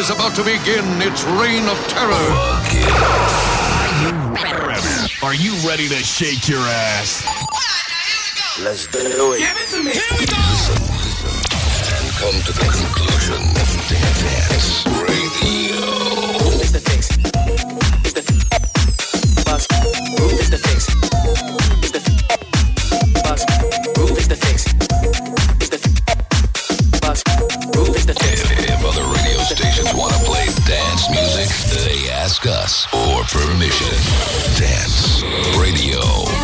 is about to begin its reign of terror. Are you ready to shake your ass? Let's do it. Give it to me. Here we go. Listen, and come to the conclusion. Dance Radio. It's the fix. It's the bus. Roof is the fix. It's the bus. Roof is the fix. It's the bus. Roof is the fix. If other radio stations want to play dance music, they ask us for permission. Dance Radio.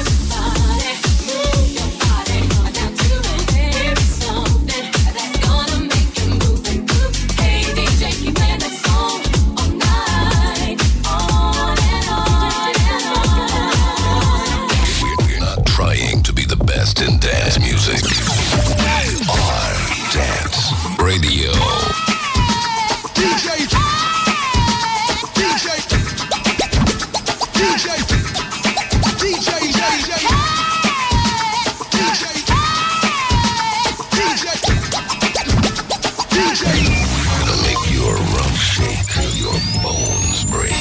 In dance music. We are Dance Radio. DJ. Gonna make your rump shake, your bones break.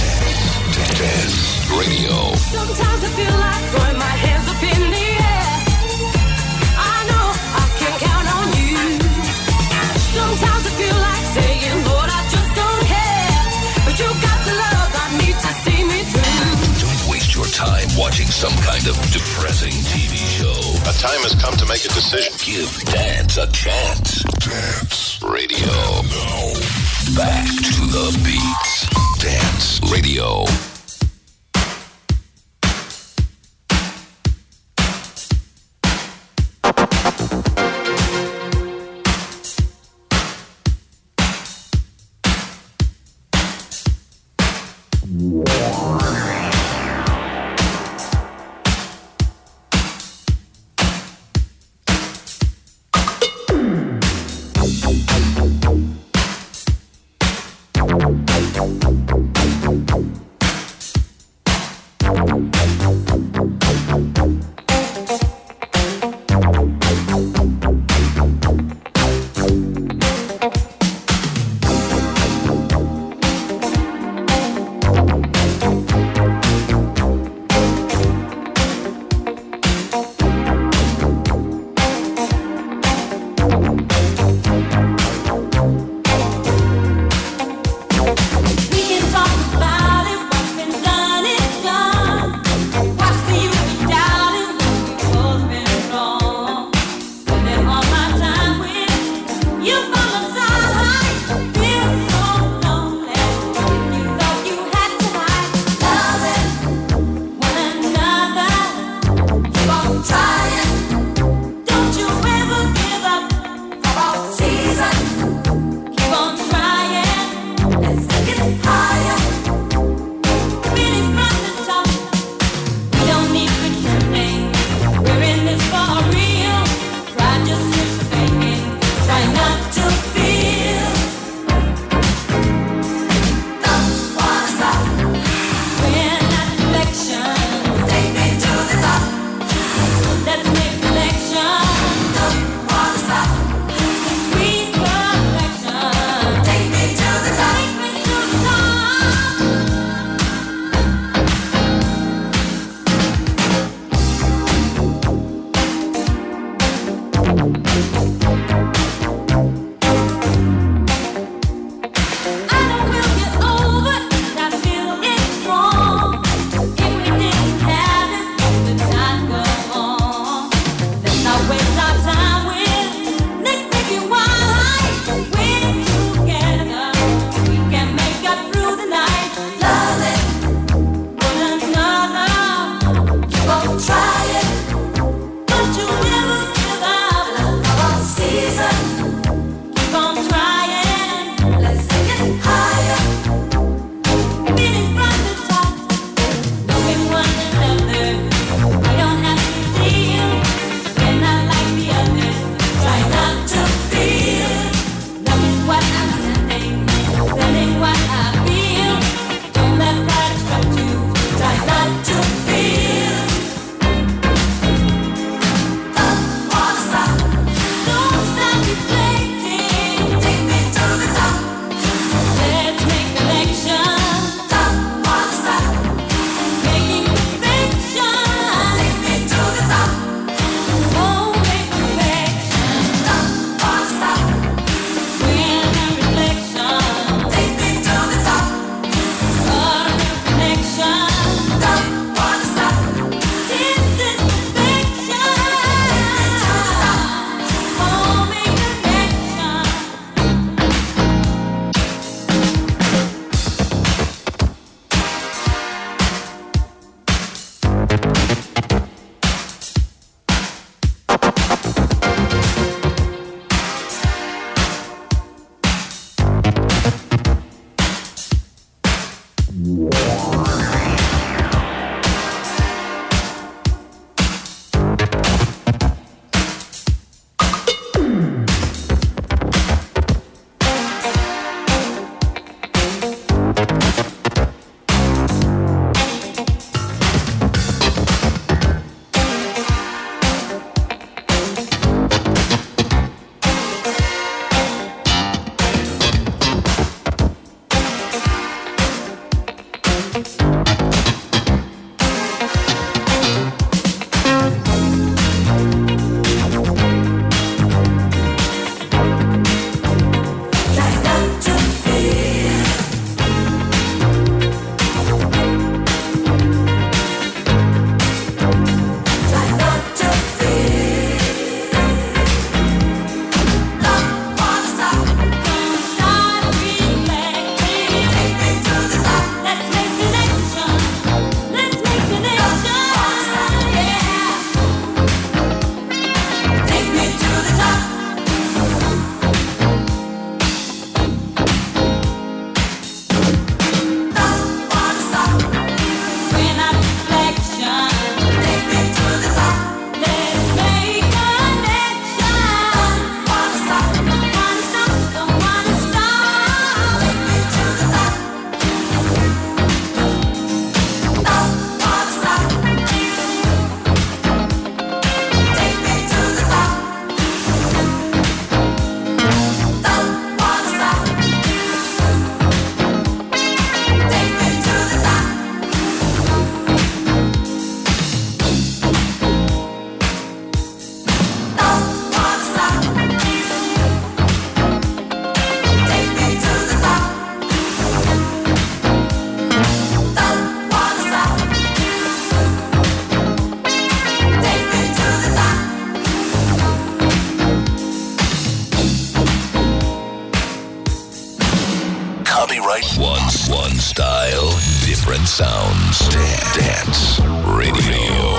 Dance Radio. Sometimes I feel like throwing my hands up in the air. I know I can count on you. Sometimes I feel like saying, Lord, I just don't care. But you got the love I need to see me through. Don't waste your time watching some kind of depressing TV show. A time has come to make a decision. Give dance a chance. Dance Radio. Now, back to the beats. Dance Radio. We can talk about it. One style, different sounds. Dance Radio.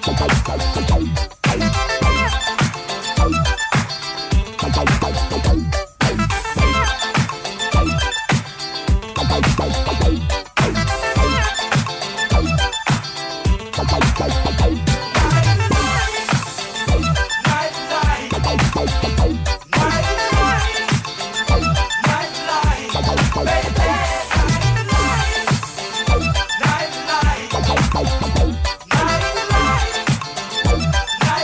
Night,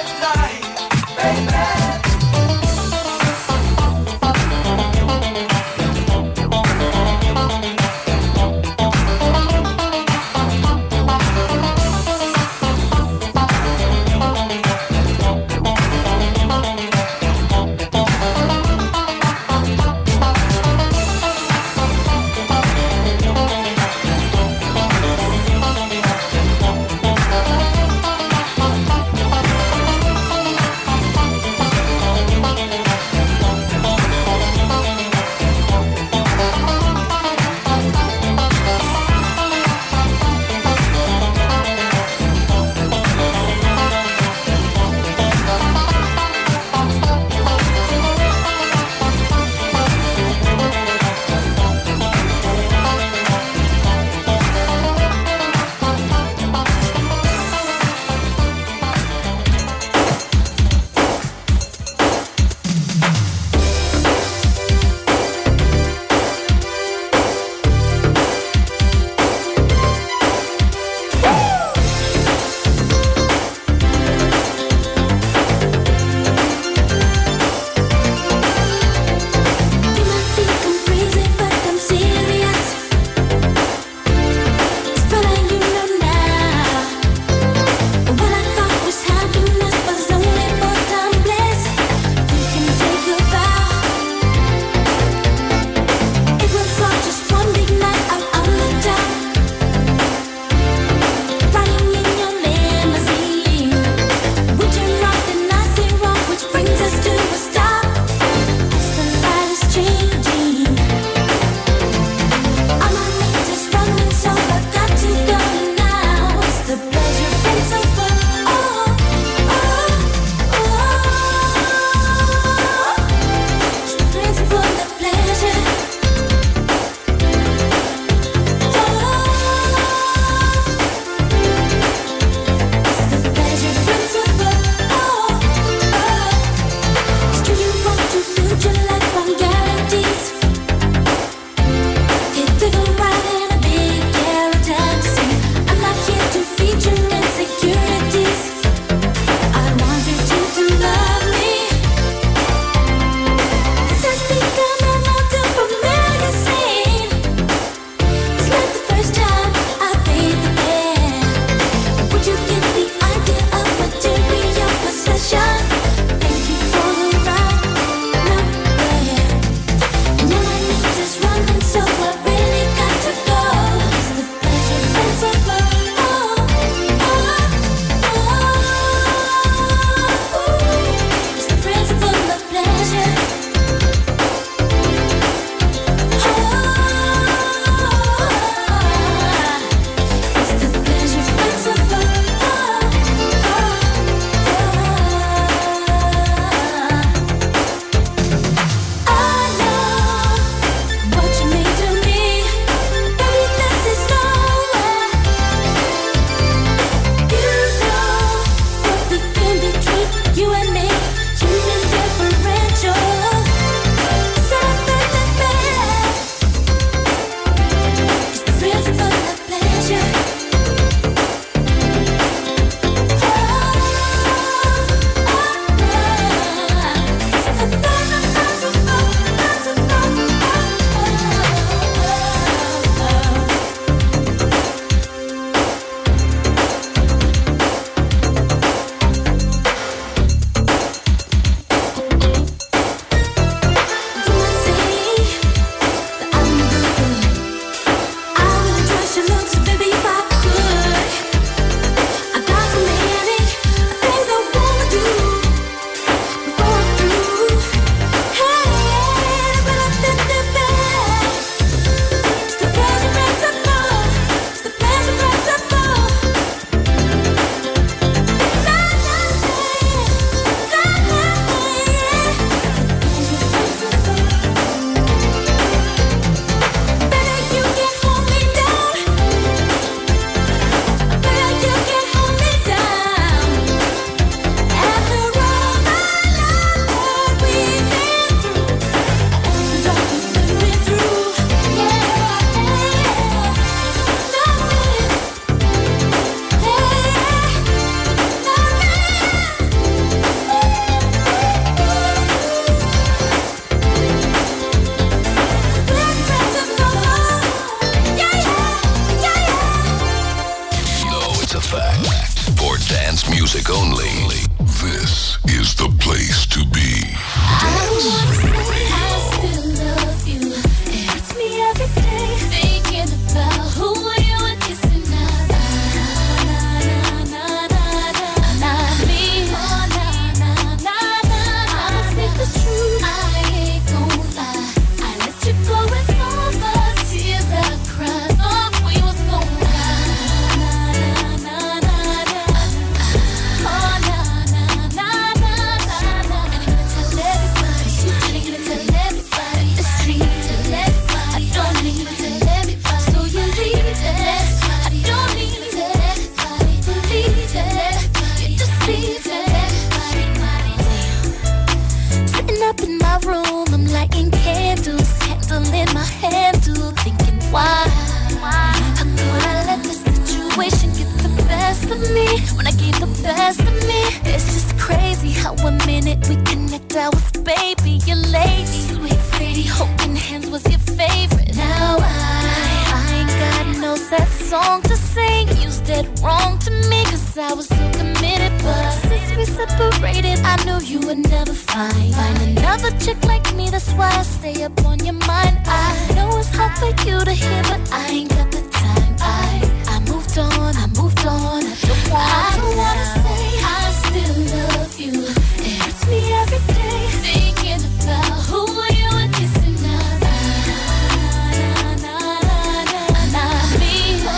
Dance music only. This is the place to be. Dance Radio. I still love you. It hurts me every day thinking about who you were kissing now. Not me. I must speak the truth. I ain't gon' lie. I let you go with all the tears I cried. Thought we was gon' room, I'm lighting candles, candle in my hand, too, thinking why? How could I let this situation get the best of me when I gave the best of me? It's just crazy how a minute we connect, I was baby, your lady, sweet lady, holding hands was your favorite. Now I ain't got no sad song to sing. You said wrong to me, cause I was so committed, but since we separated, I knew you would never find another chick like me, that's why I stay up on your mind. I know it's hard for you to hear, but I ain't got the time. I moved on, I don't wanna say I still love you. It hurts me every day thinking about who you were kissing now. Not me.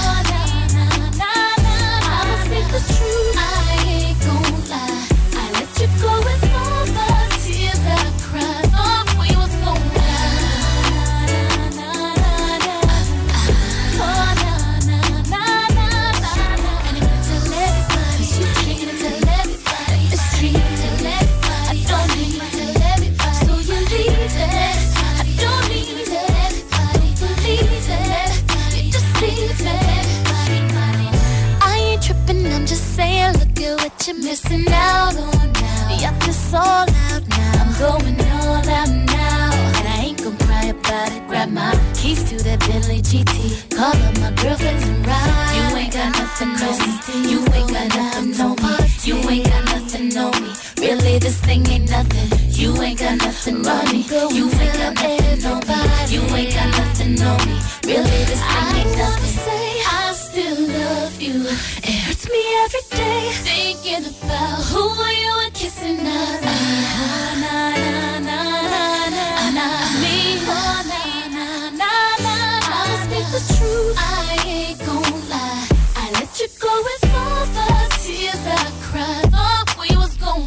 I must speak the truth. I ain't gon' lie. I let you go with all the tears I cried. Thought we was gon' what you're missing out on now. Yup, it's all out now. I'm going all out now, and I ain't gon' cry about it. Grab my keys to that Bentley GT, call up my girlfriends and ride. You ain't got nothing on me. You ain't got nothing on me. You ain't got nothing on me. Really, this thing ain't nothing. You ain't got nothing on me. You ain't got nothing on me. You ain't got nothing on me. Really, this thing ain't nothing. I still love you. It hurts me every day thinking about who you were kissing now. Not me. I'll speak the truth. I ain't gon' lie. I let you go with all the tears I cried. Thought we was gon'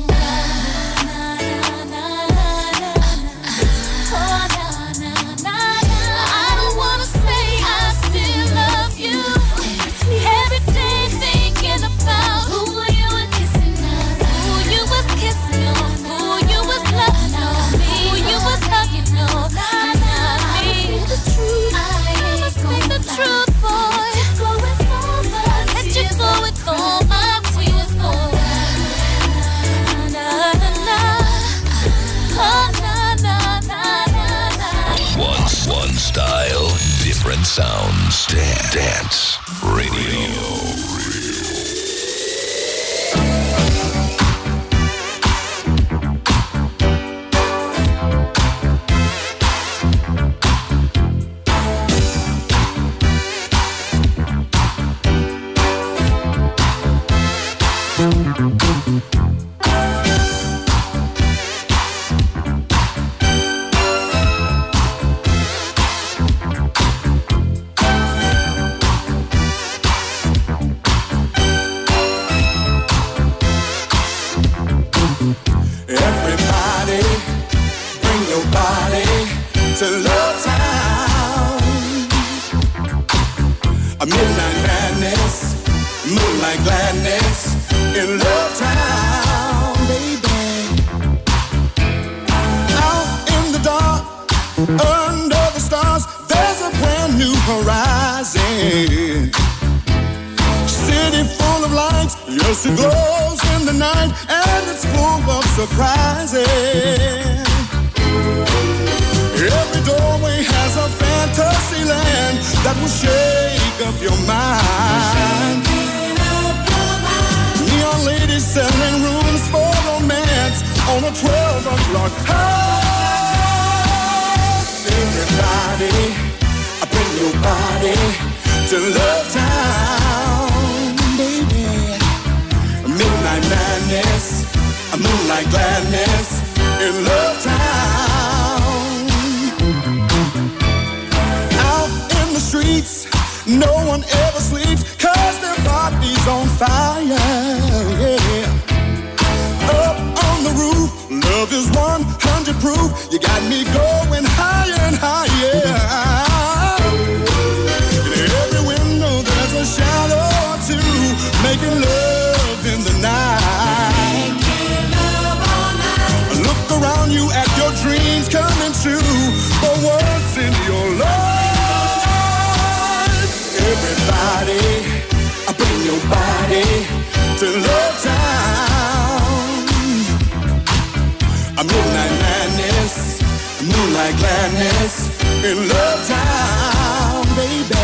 I don't wanna say I still love you. Every day thinking about who you were kissing now, who you was kissing on, who you was loving on, who you was hugging on. Not me. The truth. I'ma speak the truth, boy. Let you go with all my tears, boy. One style, different sounds. Dance Radio. Everybody, bring your body to Love Town. A midnight madness, moonlight gladness in Love Town, baby. Out in the dark, under the stars, there's a brand new horizon. City full of lights, yes it glows in the night, and it's full of surprises. Every doorway has a fantasy land that will shake up your mind. Neon Neon ladies selling rooms for romance on a 12 o'clock high. Everybody, bring your body to Love Town, baby. Midnight madness, moonlight gladness in Love Town. Out in the streets, no one ever sleeps, 'cause their body's on fire, yeah. Up on the roof, love is 100 proof. You got me going higher and higher. In every window there's a shadow or two, making love in the night. Making love all night. Look around you at your dreams coming true, for once in your life. Everybody, bring your body to Love Town. A midnight madness, moonlight gladness in Love Town, baby.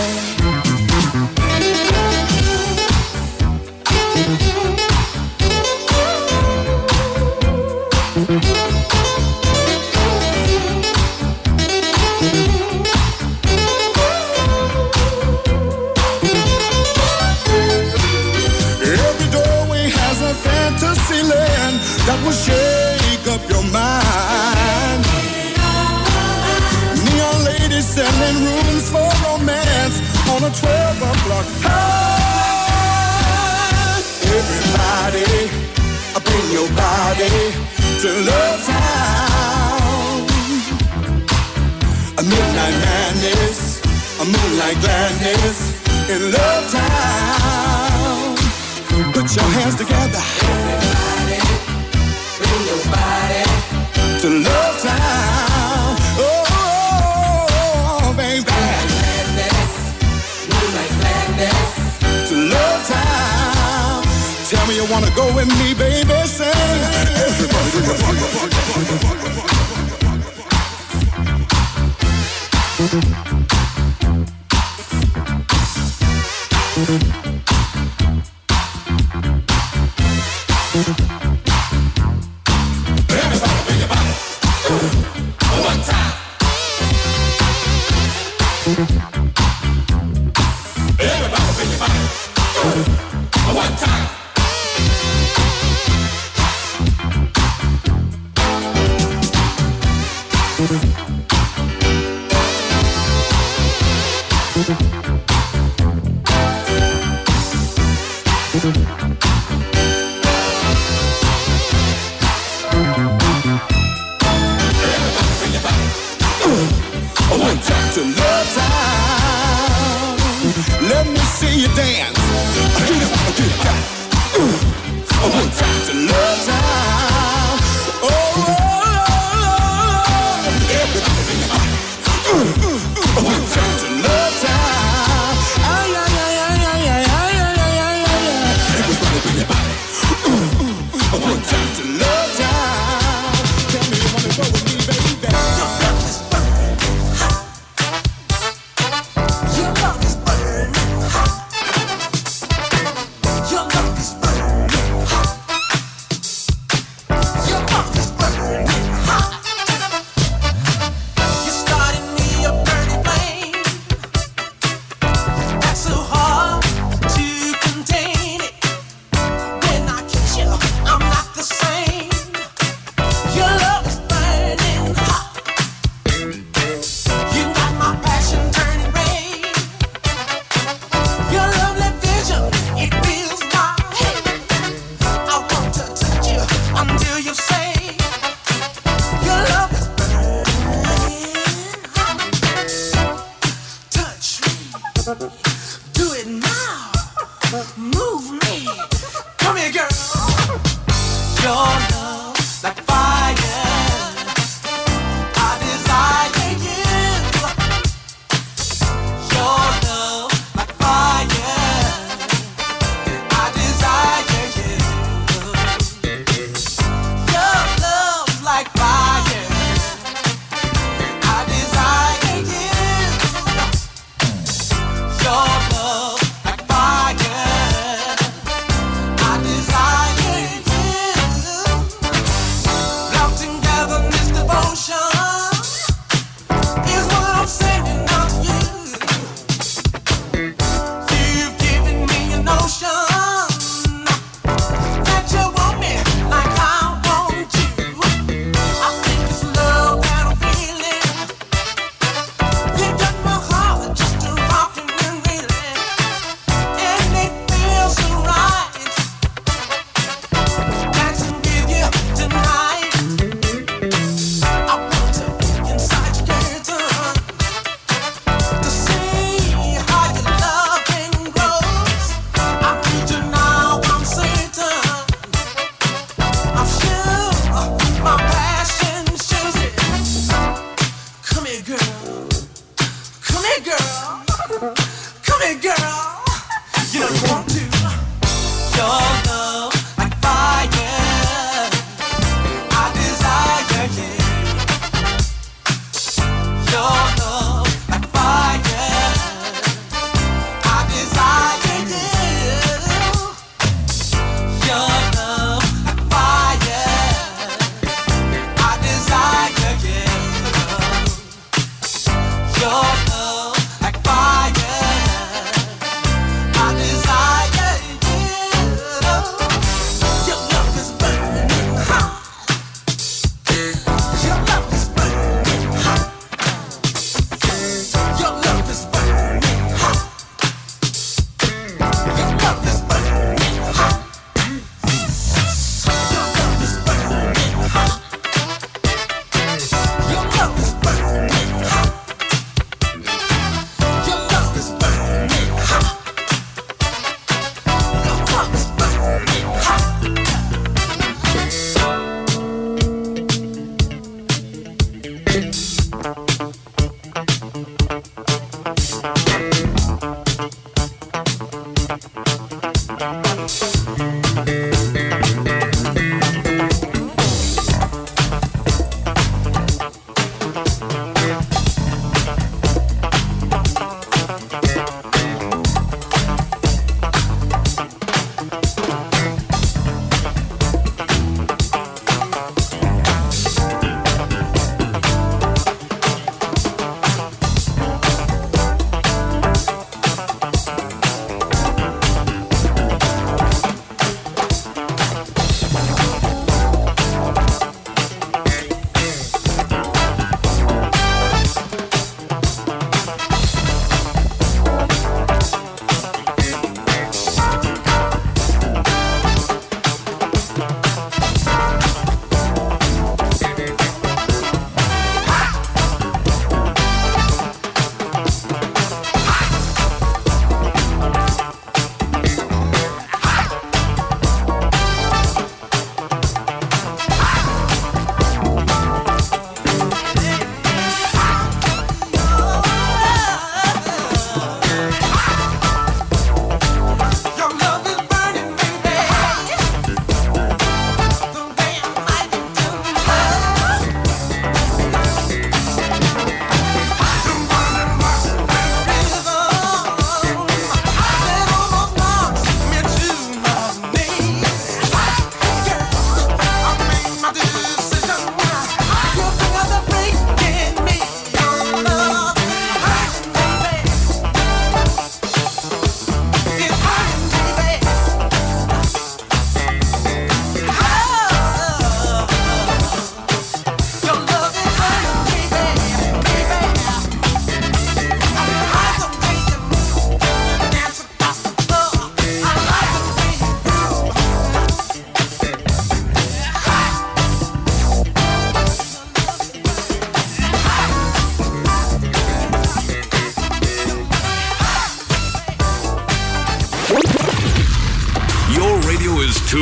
Every doorway has a fantasy land that will shake up your mind. Neon ladies selling rooms for romance on a 12 o'clock high. Everybody, bring your body to Love Town. A midnight madness, a moonlight gladness in Love Town. Put your hands together. Everybody, bring your body to Love Town. Oh, baby. Gladness, moonlight gladness to Love Town. Tell me you wanna go with me, baby. Say, everybody, bring your body. One time. Everybody bring your body. One time. One time to Love Town. Let me see you dance. Get it, down. One time to Love Town. Oh, everybody bring your body. One time to Love Town. Ay, ay, ay, ay, ay, ay, ay, ay, ay, ay. Everybody bring your body. One time to Love Town. Tell me you wanna go with me, baby. Do it now. Move me. Come here, girl. Your love like fire. I desire you. Your love like fire. I desire you. Your love like fire. I desire you. Your love like fire. I desire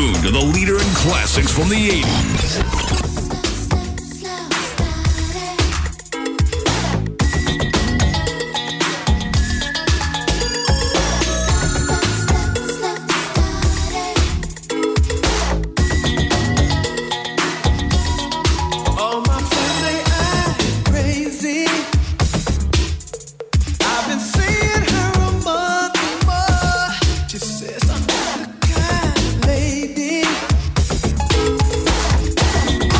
tuned to the leader in classics from the 80s. Lady,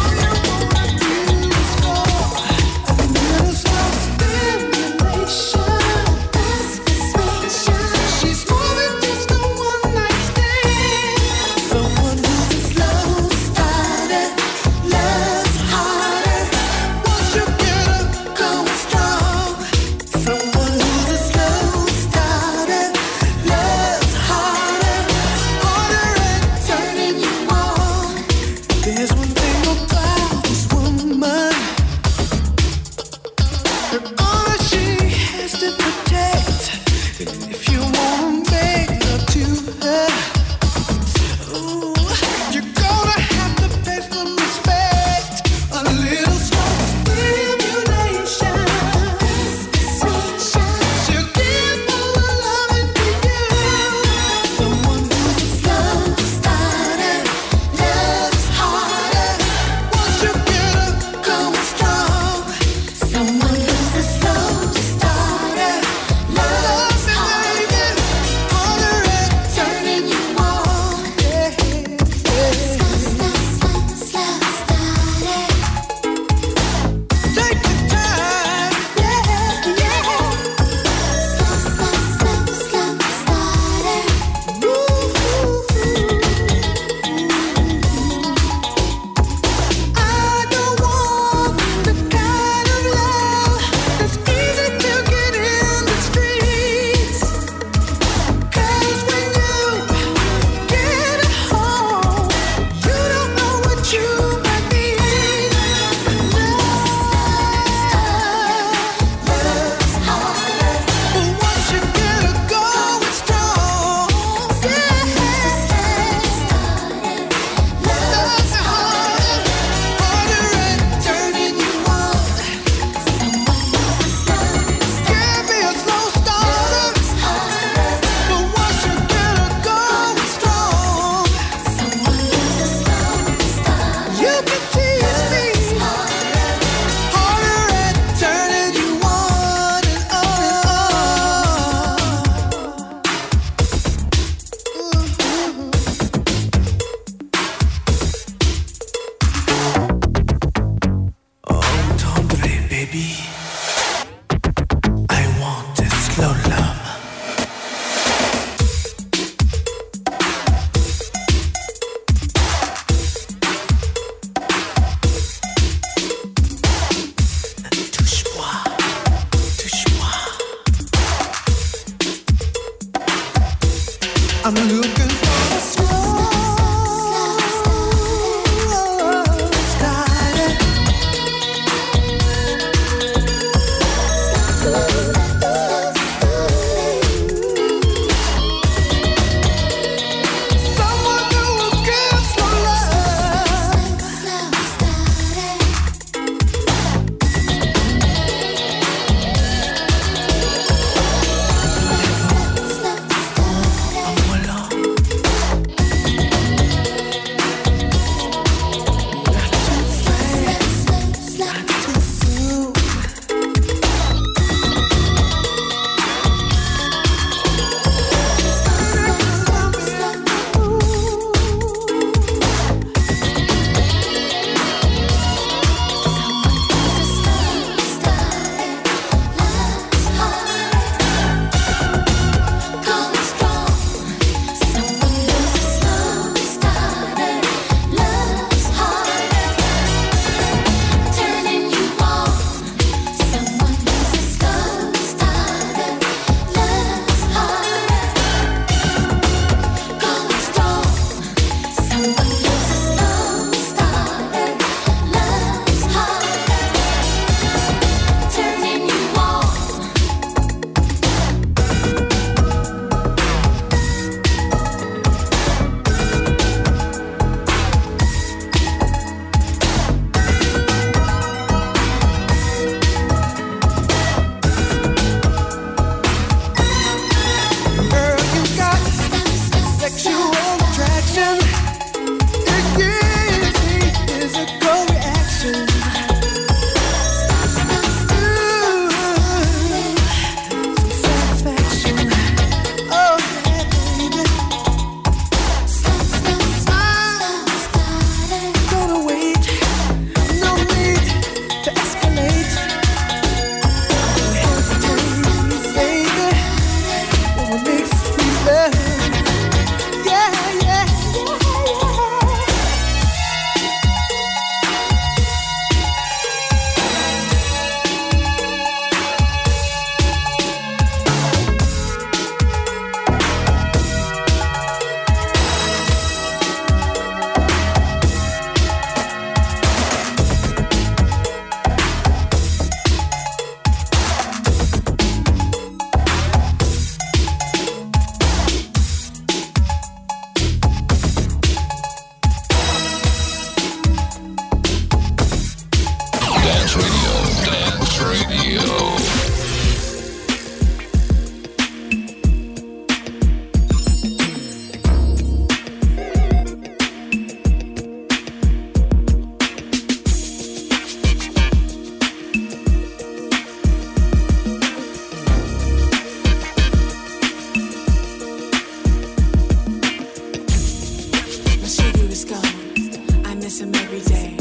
miss him every day.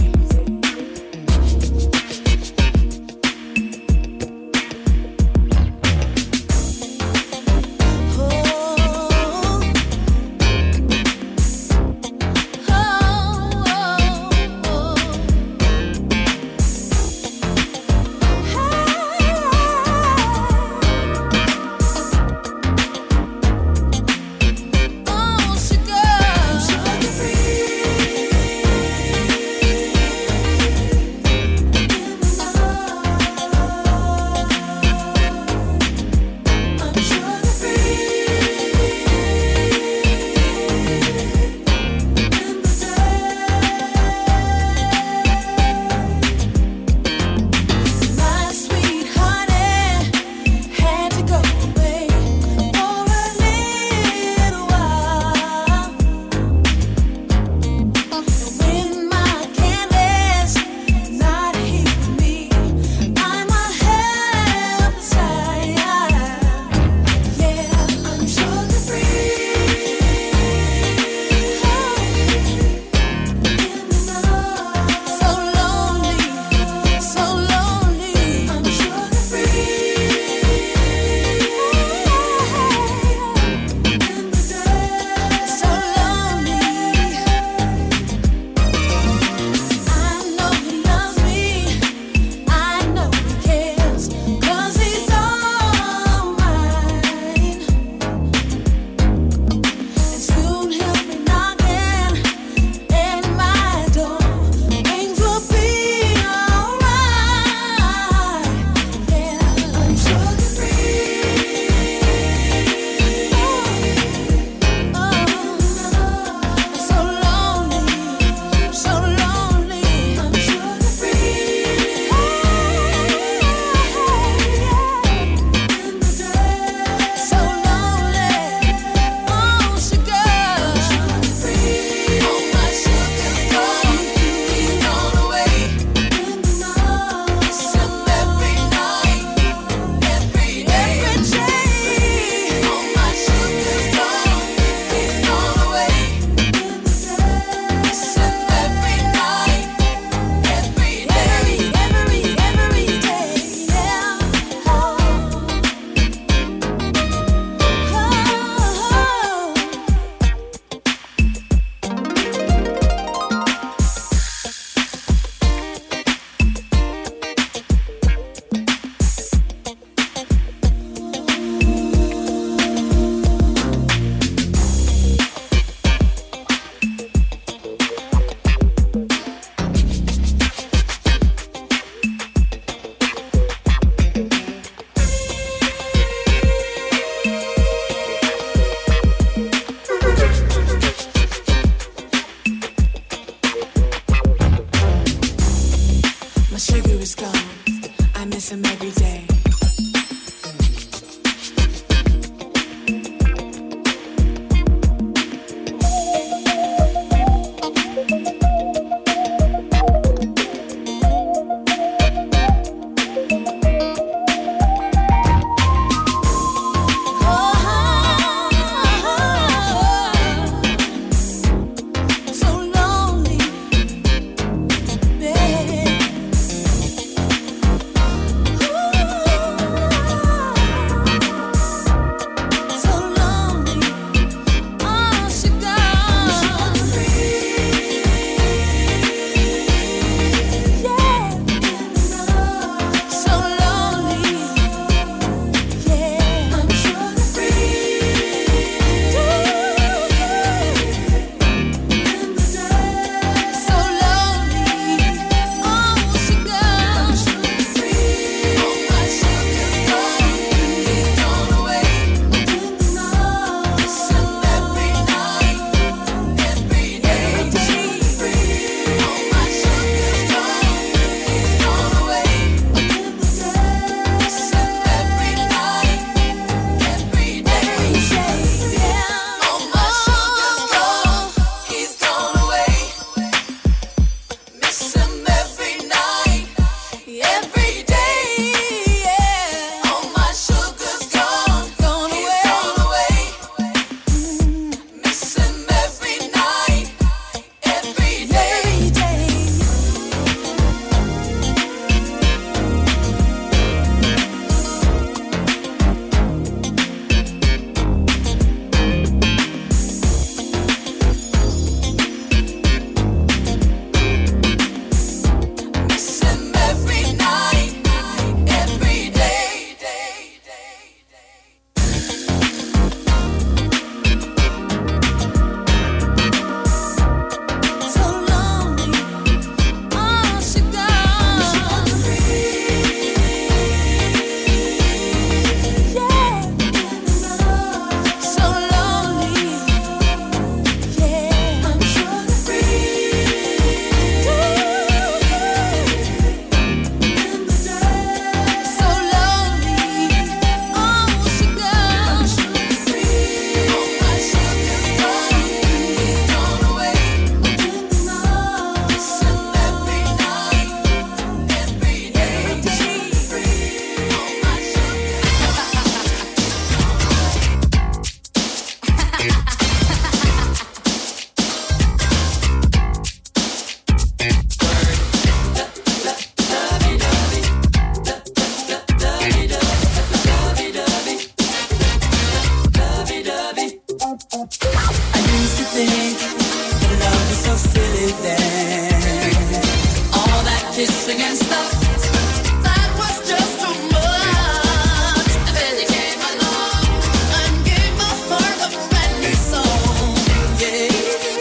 dancing and stuff. That was just too much. And then you came along and gave my heart a brand new song. Yeah.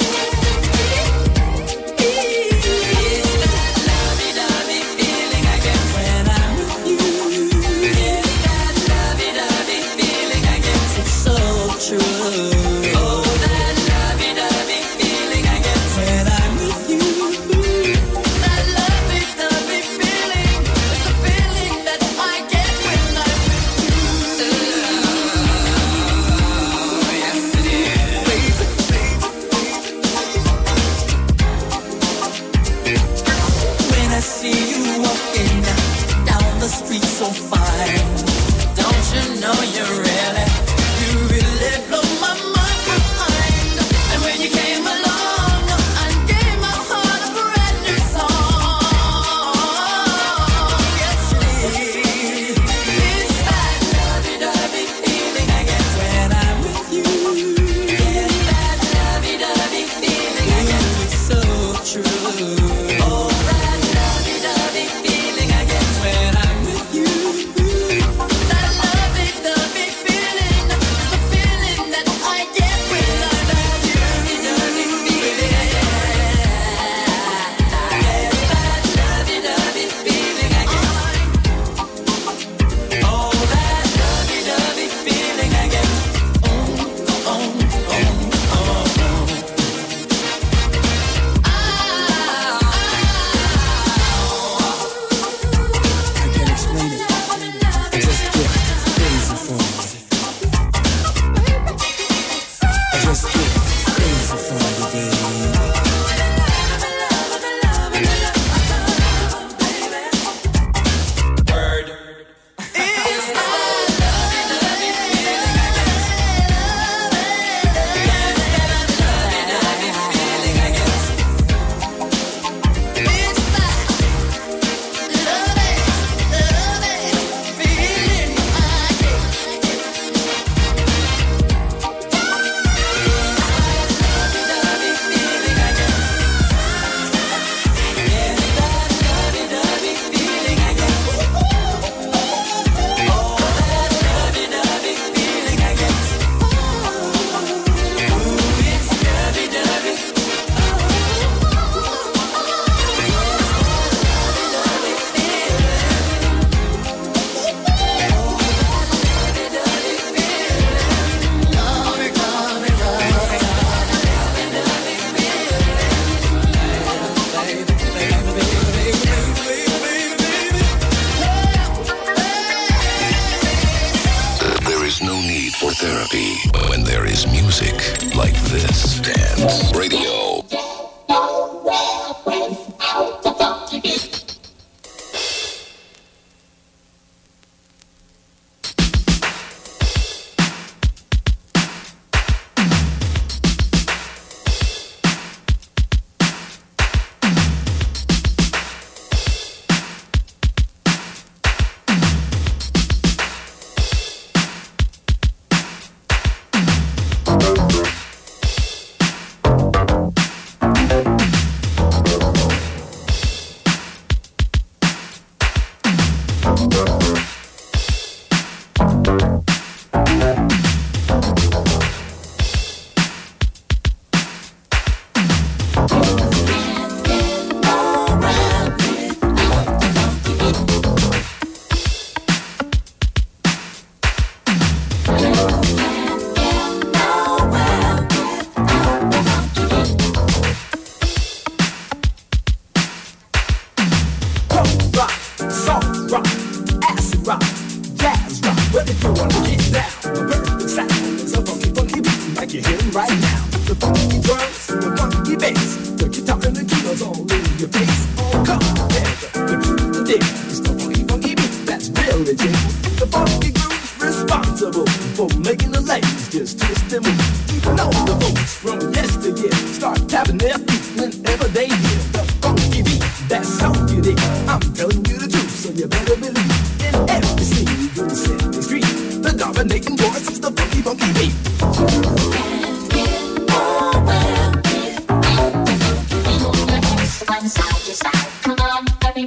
It's that lovey-dovey feeling I get when I'm with you. It's that lovey-dovey feeling I get. It's so true. Oh, that lovey-dovey feeling I get when I'm with you. That lovey-dovey feeling is the feeling that I get when I'm with you. Yes, it is. When I see you walking down the street so fine, don't you know you really blow my mind. And when you came along and gave my heart a brand new song, yes it is. It's that lovey-dovey feeling I get when I'm with you. It's that lovey-dovey feeling I get. It's so true. Oh, that lovey-dovey feeling I get when I'm with you. That lovey-dovey feeling is the feeling that I get when I'm with you. Lovey-dovey feeling. Yes, that lovey-dovey feeling I get. Oh, that lovey-dovey feeling I get. I can't explain it. I just get crazy for you. I just get crazy for you, baby. It's that lovey-dovey feeling I get. Yes, that lovey-dovey feeling I get. It's that lovey-dovey feeling I get. Lovey-dovey feeling I get. Yes, that lovey-dovey feeling I get. Oh, that lovey-dovey feeling I get. Ooh, it's lovey-dovey. There is no need for therapy when there is music like this. Dance Radio. Rock, soft rock, acid rock, jazz rock. But if you want to get down, the perfect sound is a funky, funky beat like you're hearing right now. The funky drums, the funky bass, the guitar and the keyboards all in your face. Oh, come together, the truth to dig is the funky, funky beat that's really jig. The funky groove's responsible for making the ladies just twist and move. Even all the folks from yesteryear start tapping their feet whenever they hear the funky beat. That's so unique. I'm telling you the truth, so you better believe. In every scene you go set the street, the dominating voice is the funky, funky beat. One side to side, come on, everybody.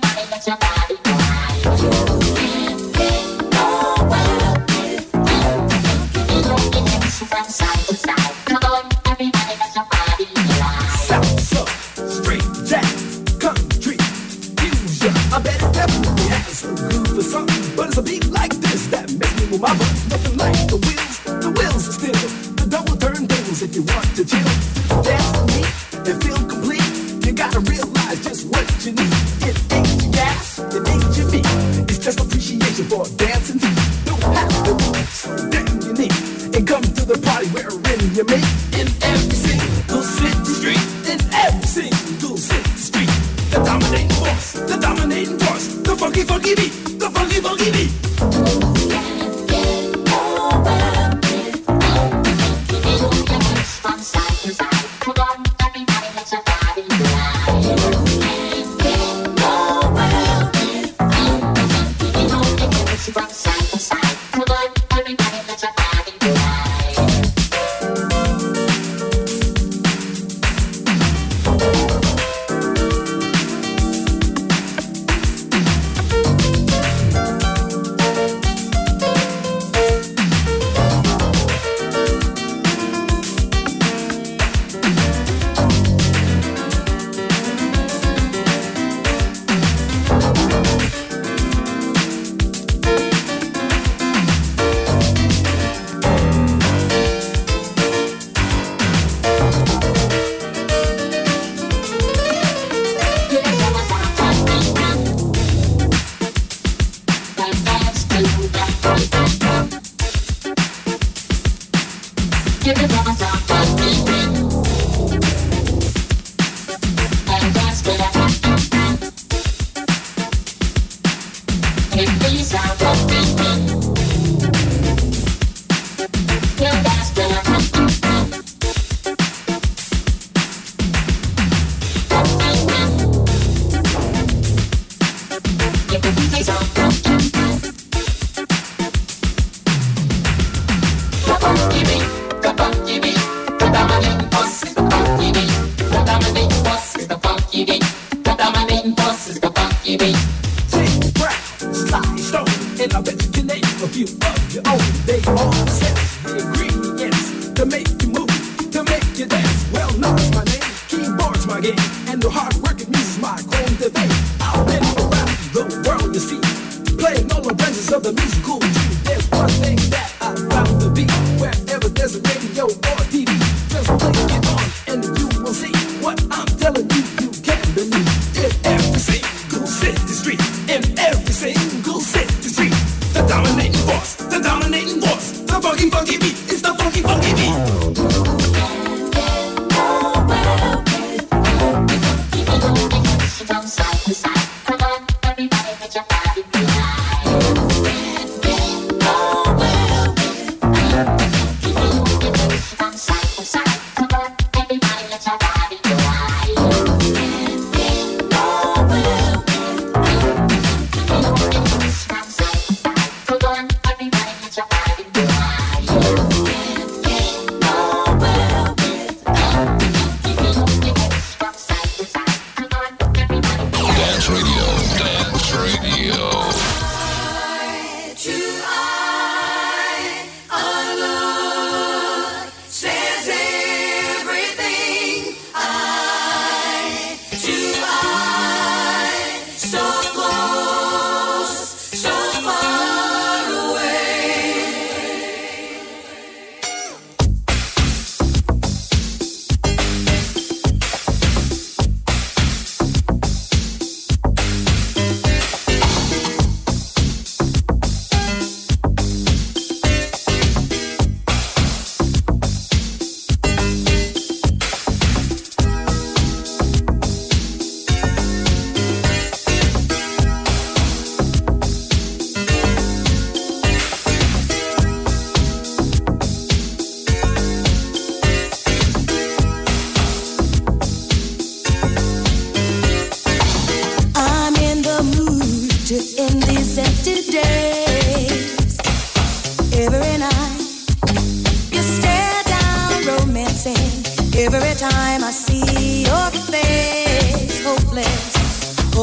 Well,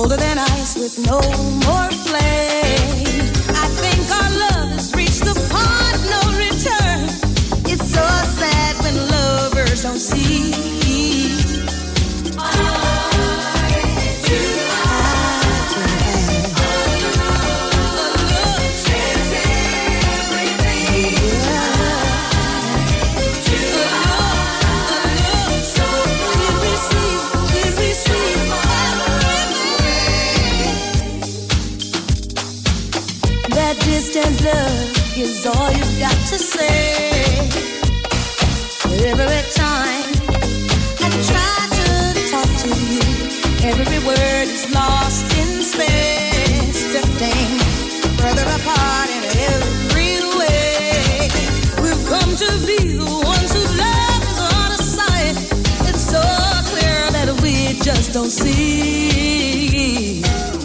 colder than ice with no more flame. I think our love has reached the point of no return. It's so sad when lovers don't see. Distant love is all you've got to say. Every time I try to talk to you, every word is lost in space, drifting further apart in every way. We've come to be the ones whose love is on a sight. It's so clear that we just don't see.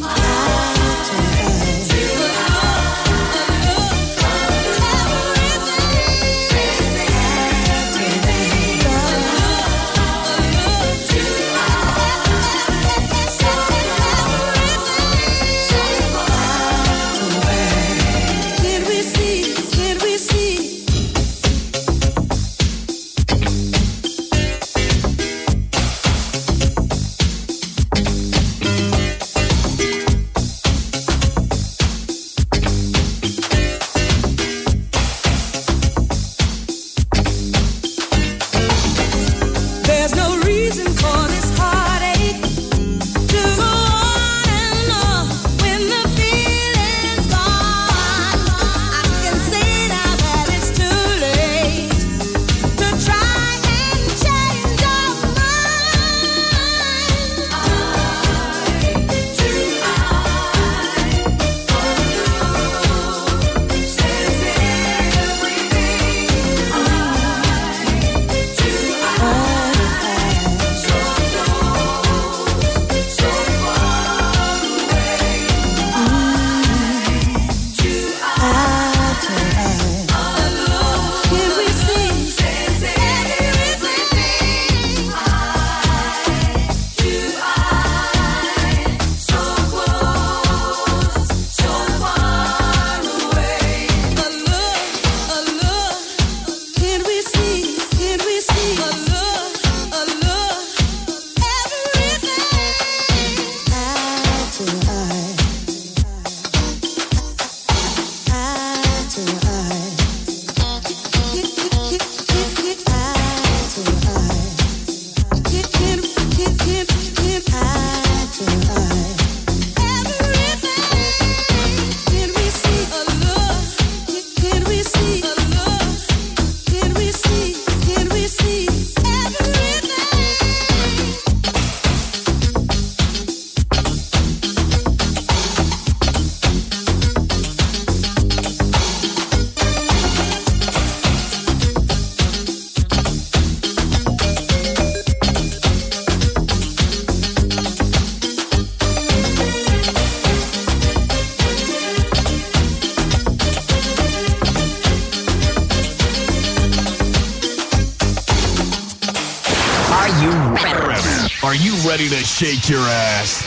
Are you ready to shake your ass?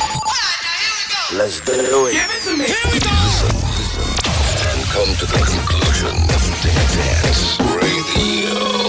Let's do it. Give it to me. Here we go. Listen, and come to the conclusion of Dance Radio.